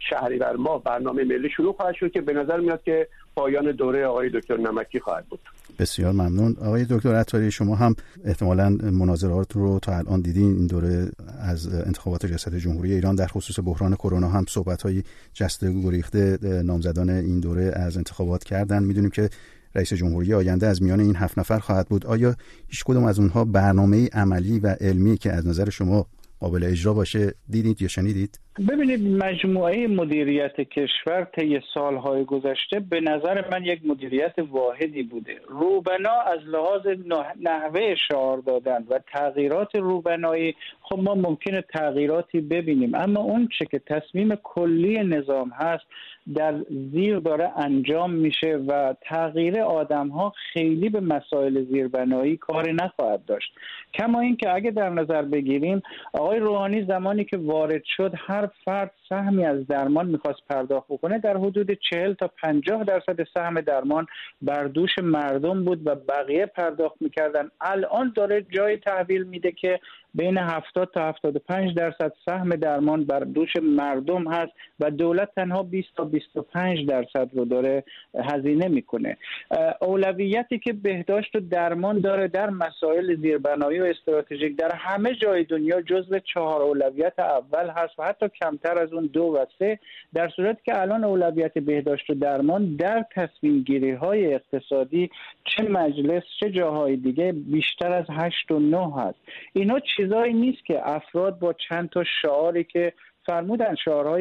شهریور ماه برنامه ملی شروع خواهد شد که به نظر میاد که پایان دوره آقای دکتر نمکی خواهد بود. بسیار ممنون. آقای دکتر عطاری، شما هم احتمالاً مناظرات رو تا الان دیدین. این دوره از انتخابات ریاست جمهوری ایران در خصوص بحران کرونا هم صحبت‌های جسته گریخته نامزدان این دوره از انتخابات کردن. می‌دونیم که رئیس جمهوری آینده از میان این 7 نفر خواهد بود. آیا هیچ کدوم از اونها برنامه عملی و علمی که از نظر شما قابل اجرا باشه دیدید یا شنیدید؟ ببینید، مجموعه مدیریت کشور طی سالهای گذشته به نظر من یک مدیریت واحدی بوده. روبنا از لحاظ نحوه شعار دادن و تغییرات روبنایی، خب ما ممکنه تغییراتی ببینیم، اما اون چه که تصمیم کلی نظام هست در زیر داره انجام میشه و تغییر آدم ها خیلی به مسائل زیربنایی کاری نخواهد داشت. کما این که اگه در نظر بگیریم آقای روحانی زمانی که وارد شد هر فرد سهمی از درمان میخواست پرداخت بکنه، در حدود 40 تا 50% سهم درمان بر دوش مردم بود و بقیه پرداخت میکردن. الان داره جای تحویل میده که بین 70 تا 75% سهم درمان بر دوش مردم هست و دولت تنها 20 تا 25% رو داره هزینه میکنه. اولویتی که بهداشت و درمان داره در مسائل زیربنایی و استراتژیک در همه جای دنیا جزو 4 اولویت اول هست و حتی کمتر از اون 2 و 3، در صورتی که الان اولویت بهداشت و درمان در تصمیم گیری های اقتصادی چه مجلس چه جاهای دیگه بیشتر از 8 و 9 هست. اینا چیزایی نیست که افراد با چند تا شعاری که فرمودن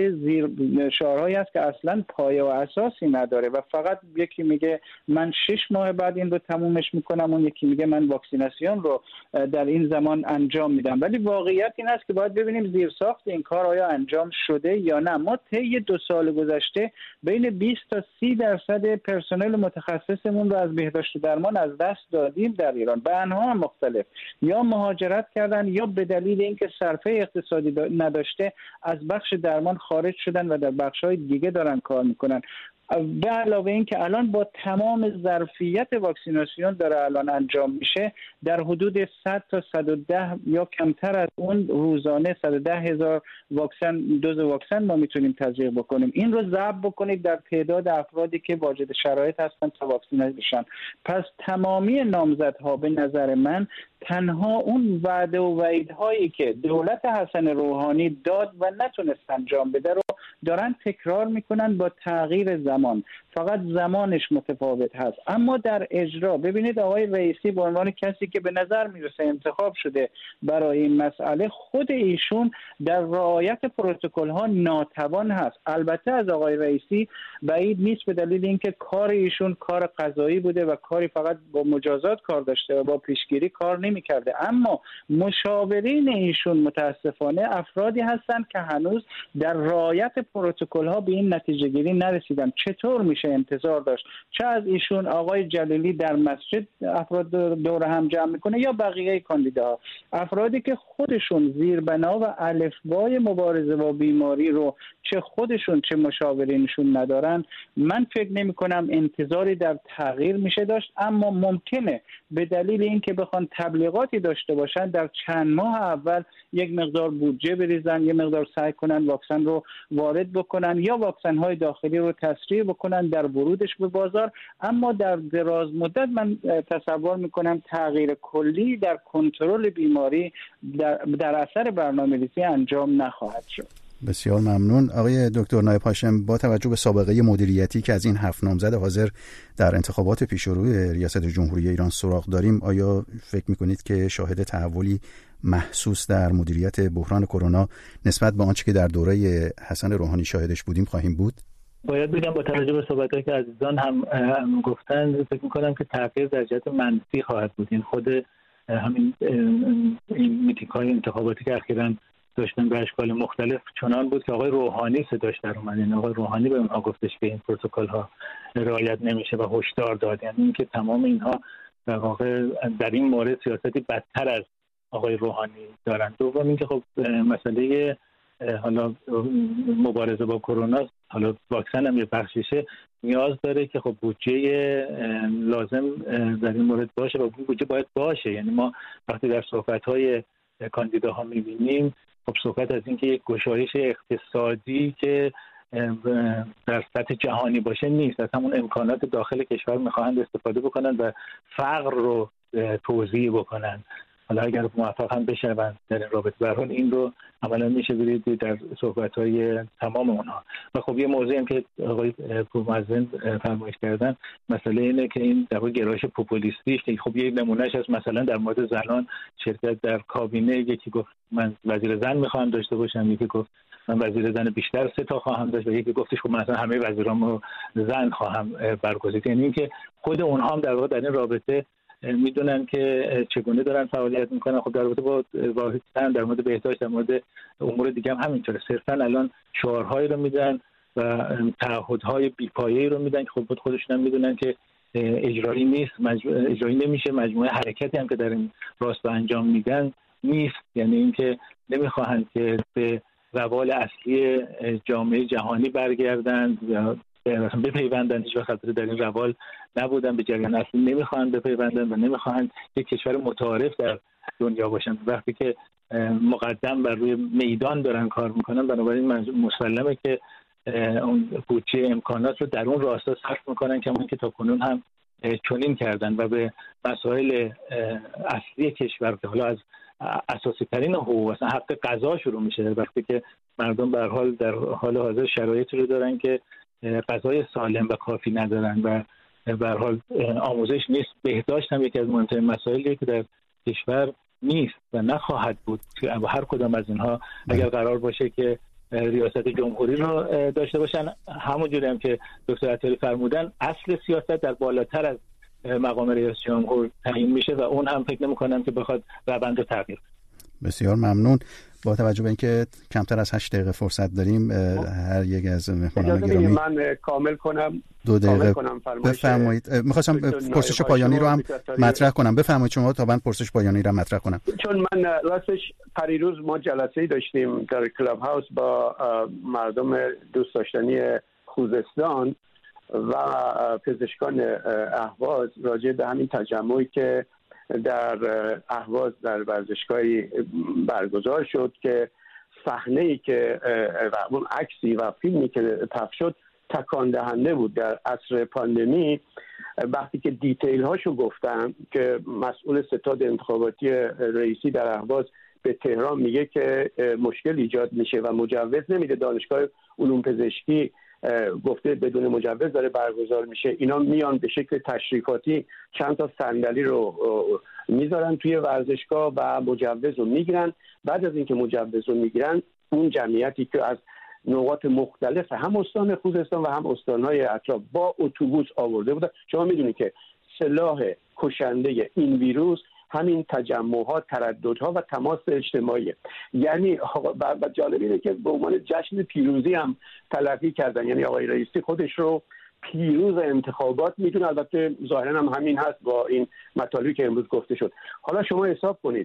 شعارهایی است که اصلا پایه و اساسی نداره و فقط یکی میگه من 6 ماه بعد این رو تمومش میکنم، اون یکی میگه من واکسیناسیون رو در این زمان انجام میدم. ولی واقعیت این است که باید ببینیم زیرساخت این کار آیا انجام شده یا نه. ما طی 2 سال گذشته بین 20 تا 30% پرسنل متخصصمون رو از بهداشت و درمان از دست دادیم در ایران به انواع مختلف، یا مهاجرت کردن یا به دلیل اینکه صرفه اقتصادی نداشته از بخش درمان خارج شدن و در بخش‌های دیگه دارن کار میکنن. به علاوه این که الان با تمام ظرفیت واکسیناسیون داره الان انجام میشه، در حدود 100 تا 110 یا کمتر از اون روزانه 110,000 دوز واکسن ما میتونیم تزریق بکنیم. این رو ضرب بکنید در تعداد افرادی که واجد شرایط هستن تا واکسینه بشن. پس تمامی نامزدها به نظر من تنها اون وعده و وعیدهایی که دولت حسن روحانی داد و نتونست انجام بده رو دارن تکرار میکنن با تغییر زمان، فقط زمانش متفاوت هست. اما در اجرا ببینید آقای رئیسی به عنوان کسی که به نظر میرسه انتخاب شده برای این مسئله، خود ایشون در رعایت پروتکل ها ناتوان هست. البته از آقای رئیسی بعید نیست به دلیل اینکه کار ایشون کار قضایی بوده و کاری فقط با مجازات کار داشته و با پیشگیری کار نمی‌کرده، اما مشاورین ایشون متاسفانه افرادی هستند که هنوز در رعایت پروتکل ها به این نتیجه گیری نرسیدن. چطور میشه انتظار داشت چه از ایشون آقای جلیلی در مسجد افراد دور هم جمع میکنه یا بقیه کاندیداها، افرادی که خودشون زیربنا و الفبای مبارزه با بیماری رو چه خودشون چه مشاورینشون ندارن، من فکر نمی کنم انتظاری در تغییر میشه داشت. اما ممکنه به دلیل اینکه بخوان تبلیغاتی داشته باشن در چند ماه اول یک مقدار بودجه بریزن، یک مقدار سعی کنن واکسن رو وارد بکنن یا واکسن های داخلی رو تسریع بکنن در ورودش به بازار، اما در دراز مدت من تصور میکنم تغییر کلی در کنترل بیماری در اثر برنامه‌ریزی انجام نخواهد شد. بسیار ممنون. آقای دکتر نایب هاشم، با توجه به سابقه مدیریتی که از این 7 نامزد حاضر در انتخابات پیشروی ریاست جمهوری ایران سراغ داریم، آیا فکر میکنید که شاهد تحولی محسوس در مدیریت بحران کرونا نسبت به آنچه که در دوره حسن روحانی شاهدش بودیم خواهیم بود؟ باید بگم با توجه به صحبتایی که عزیزان هم گفتن، فکر میکنم که تغییر در جهت منفی خواهد بود. این خود همین میتینگ‌های انتخاباتی که اخیراً داشتن به اشکال مختلف چنان بود که آقای روحانی صداش در اومد. یعنی آقای روحانی به اونها گفتش که این پروتکل ها رعایت نمیشه و هشدار داد. یعنی اینکه تمام اینها در واقع در این مورد سیاستی بدتر از آقای روحانی دارن. دوم اینکه خب مسئله حالا مبارزه با کرونا، حالا واکسن هم یه بخشیشه، نیاز داره که خب بودجه لازم در این مورد باشه و بودجه باید باشه. یعنی ما وقتی در صحبت‌های کاندیداها می‌بینیم خب صحبت از این که یک گشایش اقتصادی که در سطح جهانی باشه نیست. از همون امکانات داخل کشور میخواهند استفاده بکنن و فقر رو توزیع بکنن. حالا اگر موفق هم بشن در این رابطه، به هر حال این رو عملا میشه برید در صحبت‌های تمام اونها. و خب یه موضوعی هم که آقای پورمعظم فرمایش کردن، مسئله اینه که این در واقع گرایش پوپولیستیش که خب یه نمونهش از مثلا در مورد زنان شرکت در کابینه، یکی گفت من وزیر زن میخوام داشته باشم، یکی گفت من وزیر زن بیشتر 3 تا خواهم داشت، و یکی گفتش خب مثلا همه وزیرامو زن خواهم برگزید. یعنی اینکه خود اونها هم در واقع در این رابطه میدونن که چگونه دارن فعالیت میکنن. خب در رابطه با واحدن، در مورد بهداشت، در مورد امور دیگه هم همینطوره. صرفا الان شعارهایی رو میدن و تعهدهای بی‌پایه‌ای رو میدن که خب خودشون هم میدونن که اجرایی نیست، اجرایی نمیشه. مجموعه حرکتی هم که در این راستا انجام میدن نیست. یعنی اینکه نمیخواهند که به روال اصلی جامعه جهانی برگردند یا مثلا بپیوندن. هیچ وقت در این روال نبودن، به جریان اصلی نمیخواهند بپیوندن و نمیخواهند یک کشور متعارف در دنیا باشن. وقتی که مقدم بر روی میدان دارن کار میکنن، بنابراین مسلمه که اون بودجه امکانات رو در اون راستا صرف میکنن که همون که تا کنون هم چنین کردن و به مسائل اصلی کشور که حالا از اساسی ترین حقوق، مثلا حق غذا شروع میشه. وقتی که مردم به هر حال در حال حاضر شرایطی رو دارن که غذای سالم و کافی ندارن و به هر حال آموزش نیست. بهداشت هم یکی از مهمترین مسائلیه که در کشور نیست و نخواهد بود. هر کدام از اینها اگر قرار باشه که ریاست جمهوری رو داشته باشن، همونجوری هم که دکتر عطاری فرمودن، اصل سیاست در بالاتر از مقام رئیس جمهور تعیین میشه و اون هم فکر نمی‌کنم که بخواد روند رو تغییر. بسیار ممنون. با توجه به اینکه کمتر از 8 دقیقه فرصت داریم، هر یک از مهمانان گرامی من کامل کنم 2 دقیقه بفرمایید. می‌خواستم پرسش پایانی رو هم مطرح کنم. بفرمایید شما تا من پرسش پایانی رو مطرح کنم. چون من راستش پریروز ما جلسه‌ای داشتیم در کلاب هاوس با مردم دوست داشتنی خوزستان و پزشکان اهواز راجع به همین تجمعی که در اهواز در ورزشگاهی برگزار شد که صحنه‌ای که اون عکسی و فیلمی که پخش شد تکان دهنده بود. در عصر پاندمی وقتی که دیتیل هاشو گفتم که مسئول ستاد انتخاباتی رئیسی در اهواز به تهران میگه که مشکل ایجاد میشه و مجوز نمیده، دانشگاه علوم پزشکی گفته بدون مجوز داره برگزار میشه، اینا میان به شکل تشریفاتی چند تا صندلی رو میذارن توی ورزشگاه و مجوز رو میگیرن. بعد از اینکه مجوز رو میگیرن، اون جمعیتی که از نقاط مختلف هم استان خوزستان و هم استانهای اطراف با اتوبوس آورده بودن، شما میدونید که سلاح کشنده این ویروس همین تجمعات، ترددها و تماس اجتماعی. یعنی و جالب اینه که به عنوان جشن پیروزی هم تلقی کردن. یعنی آقای رئیسی خودش رو پیروز انتخابات میدونه. البته ظاهرا هم همین هست با این مطالبی که امروز گفته شد. حالا شما حساب کنید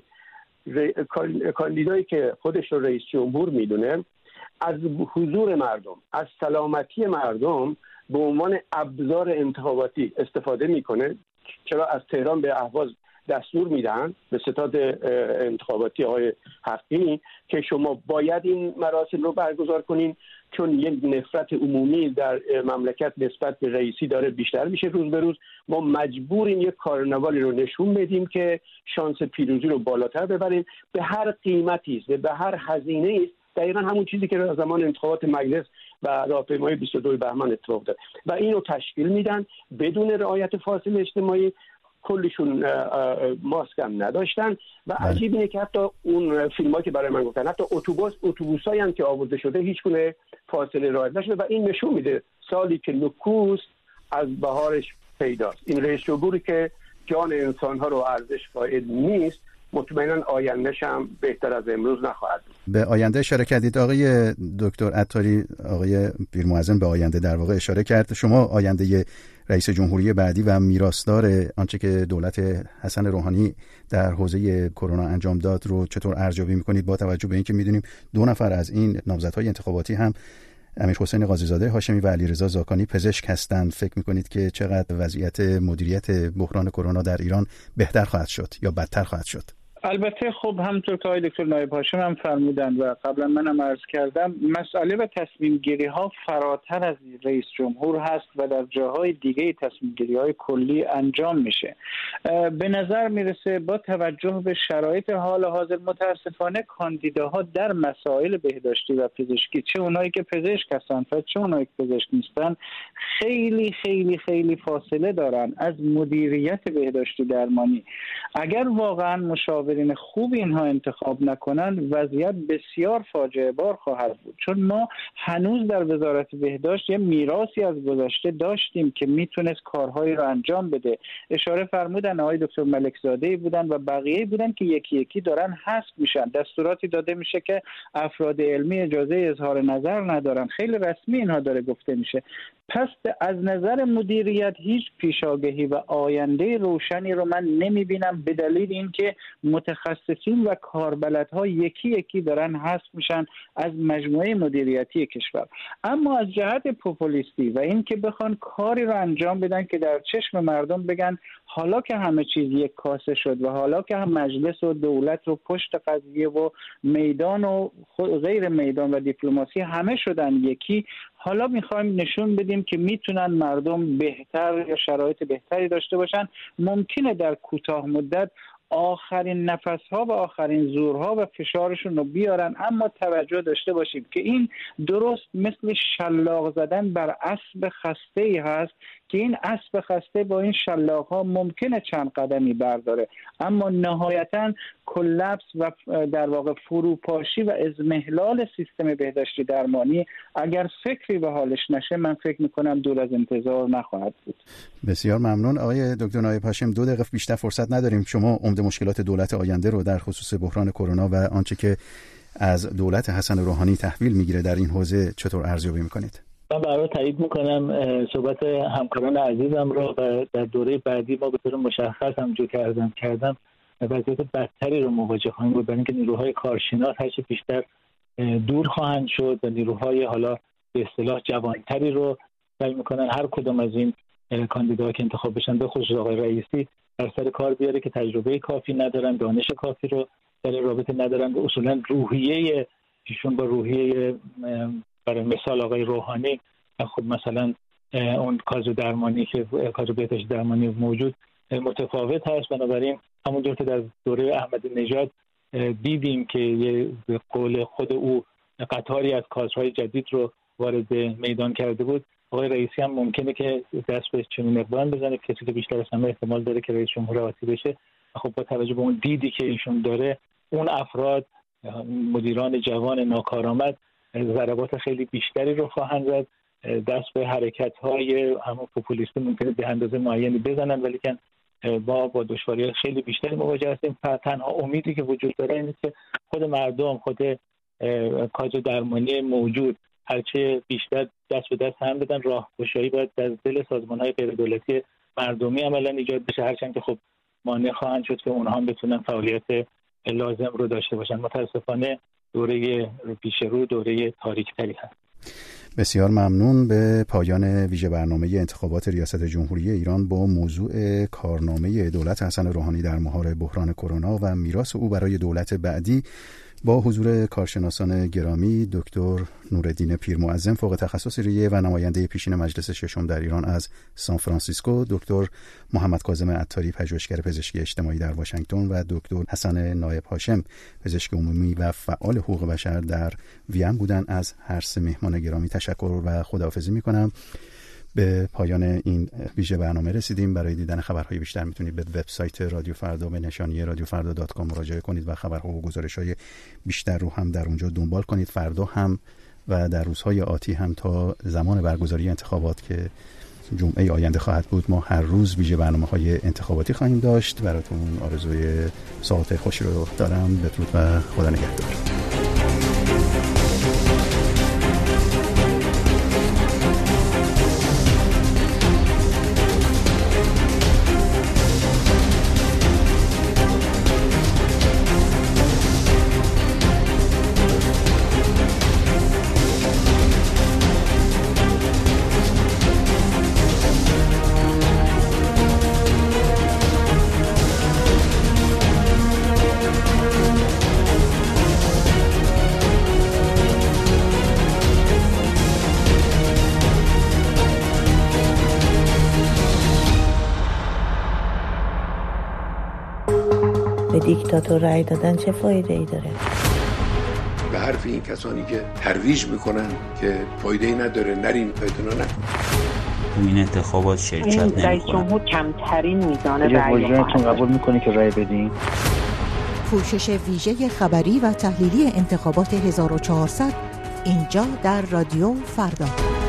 کاندیدایی که خودش رو رئیس جمهور میدونه از حضور مردم، از سلامتی مردم به عنوان ابزار انتخاباتی استفاده میکنه. چرا از تهران به اهواز دستور میدن به ستاد انتخاباتی آقای حقی که شما باید این مراسم رو برگزار کنین، چون یک نفرت عمومی در مملکت نسبت به رئیسی داره بیشتر میشه روز به روز. ما مجبوریم یک کارناوالی رو نشون بدیم که شانس پیروزی رو بالاتر ببریم به هر قیمتی است، به هر هزینه‌ای است. دقیقاً همون چیزی که در زمان انتخابات مجلس و راهپیمایی 22 بهمن اتفاق افتاد و اینو تشکیل میدن بدون رعایت فاصله اجتماعی. کلیشون ماسک هم نداشتن و عجیب اینه که حتی اون فیلمایی که برای من گفتن، حتی اتوبوسایی هم که آورده شده هیچ گونه فاصله رعایت نشده و این نشون میده سالی که نکوست از بهارش پیداست. این رئیس جمهوری که جان انسان‌ها رو ارزش قائل نیست، مطمئنا آینده‌ش هم بهتر از امروز نخواهد بود. به آینده اشاره کردید آقای دکتر عطاری، آقای پیرمعظم به آینده در واقع اشاره کرد. شما آینده رئیس جمهوری بعدی و میراثدار آنچه که دولت حسن روحانی در حوزه کرونا انجام داد رو چطور ارزیابی می‌کنید، با توجه به اینکه می‌دونیم 2 نفر از این نامزدهای انتخاباتی هم امیرحسین قاضی‌زاده هاشمی و علیرضا زاکانی پزشک هستند؟ فکر می‌کنید که چقدر وضعیت مدیریت بحران کرونا در ایران بهتر خواهد شد یا بدتر خواهد شد؟ البته خب همونطور که آقای دکتر نایب هاشم هم فرمودن و قبلا منم عرض کردم، مسئله و تصمیم گیری ها فراتر از رئیس جمهور هست و در جاهای دیگه تصمیم گیری های کلی انجام میشه. به نظر میرسه با توجه به شرایط حال حاضر متاسفانه کاندیداها در مسائل بهداشتی و پزشکی، چه اونایی که پزشک هستن چه اونایی که پزشک نیستن، خیلی خیلی خیلی فاصله دارن از مدیریت بهداشتی درمانی. اگر واقعا مشاورین خوب اینها انتخاب نکنن وضعیت بسیار فاجعه بار خواهد بود، چون ما هنوز در وزارت بهداشت یه میراثی از گذشته داشتیم که میتونست کارهایی رو انجام بده. اشاره فرمودن آقای دکتر ملکزاده‌ای بودن و بقیه بودن که یکی یکی دارن حذف میشن، دستوراتی داده میشه که افراد علمی اجازه اظهار نظر ندارن، خیلی رسمی اینها داره گفته میشه. پس از نظر مدیریت هیچ پیشاگهی و آینده روشنی رو من نمیبینم، به دلیل اینکه متخصصین و کاربلدها یکی یکی دارن حذف میشن از مجموعه مدیریتی کشور. اما از جهت پوپولیستی و اینکه بخوان کاری رو انجام بدن که در چشم مردم بگن حالا که همه چیز یک کاسه شد و حالا که هم مجلس و دولت رو پشت قضیه و میدان و غیر میدان و دیپلماسی همه شدن یکی، حالا میخوایم نشون بدیم که میتونن مردم بهتر یا شرایط بهتری داشته باشن. ممکنه در کوتاه مدت آخرین نفسها و آخرین زورها و فشارشون رو بیارن، اما توجه داشته باشیم که این درست مثل شلاق زدن بر اسب خسته‌ای هست که این اسب خسته با این شلاق‌ها ممکنه چند قدمی برداره، اما نهایتاً کلپس و در واقع فروپاشی و اضمحلال سیستم بهداشتی درمانی اگر فکری به حالش نشه، من فکر میکنم دور از انتظار نخواهد بود. بسیار ممنون آقای دکتر نایب هاشم. 2 دقیقه بیشتر فرصت نداریم. شما عمده مشکلات دولت آینده رو در خصوص بحران کرونا و آنچه که از دولت حسن روحانی تحویل میگیره در این حوزه چطور ارزیابی میکنید؟ من برای تایید میکنم صحبت همکاران عزیزم رو و در دوره بعدی ما به طور مشخص همونجور که عرض کردم وضعیت بدتری رو مواجه خواهیم بود، برای اینکه نیروهای کارشناس هرچه بیشتر دور خواهند شد و نیروهای حالا به اصطلاح جوانتری رو سعی میکنن هر کدام از این کاندیداها که انتخاب بشن، به خصوص آقای رئیسی، در سر کار بیاره که تجربه کافی ندارن، دانش کافی رو در رابطه ندارن و اصولا روحیه ایشون با روحیه برای مثال آقای روحانی خب مثلا اون کاز درمانی که کاز بهداشتی درمانی موجود متفاوت هست. بنابراین همونجور که در دوره احمدی نژاد دیدیم که به قول خود او قطاری از کادرهای جدید رو وارد میدان کرده بود، آقای رئیسی هم ممکنه که دست به چنین اقدام بزنه، کسی که بیشتر از همه احتمال داره که رئیس جمهور آتی بشه. خب با توجه به اون دیدی که ایشون داره، اون افراد مدیران جوان ناکارآمد ضربات خیلی بیشتری رو خواهند زد، دست به حرکت‌های همون پوپولیستی ممکنه به اندازه معینی بزنن، ولی که با دشواری‌های خیلی بیشتری مواجه هستیم. تنها امیدی که وجود داره اینه که خود مردم، خود کاج درمانی موجود هرچه بیشتر دست به دست هم بدن، راهگشایی باید در دل سازمان‌های غیردولتی مردمی عملاً ایجاد بشه، هرچند که خب مانع خواهند شد که اونها هم بتونن فعالیت لازم رو داشته باشن. متاسفانه دوره پیش رو دوره تاریک‌تری هست. بسیار ممنون. به پایان ویژه برنامه انتخابات ریاست جمهوری ایران با موضوع کارنامه دولت حسن روحانی در مهار بحران کرونا و میراث او برای دولت بعدی با حضور کارشناسان گرامی دکتر نورالدین پیرمعظم فوق تخصص ریه و نماینده پیشین مجلس ششم در ایران از سان فرانسیسکو، دکتر محمد کاظم عطاری پژوهشگر پزشکی اجتماعی در واشنگتن و دکتر حسن نایب هاشم پزشک عمومی و فعال حقوق بشر در وین بودن. از هر سه مهمان گرامی تشکر و خداحافظی می‌کنم. به پایان این ویژه برنامه رسیدیم. برای دیدن خبرهای بیشتر میتونید به وبسایت رادیو فردا به نشانی radiofarda.com مراجعه کنید و خبرها و گزارش‌های بیشتر رو هم در اونجا دنبال کنید. فردا هم و در روزهای آتی هم تا زمان برگزاری انتخابات که جمعه آینده خواهد بود، ما هر روز ویژه برنامه‌های انتخاباتی خواهیم داشت. براتون آرزوی ساعت خوشی رو دارم. بدرود و خدا نگهدار. به دیکتاتور رأی دادن چه فایده ای داره؟ به حرف این کسانی که ترویج میکنن که فایده ای نداره، نرین اعتنا نکنین. این انتخابات شرکت نمی‌کنه. رئیس جمهور کمترین میزان رأی وجدانتون قبول میکنه که رأی بدین؟ پوشش ویژه خبری و تحلیلی انتخابات 1400 اینجا در رادیو فردا.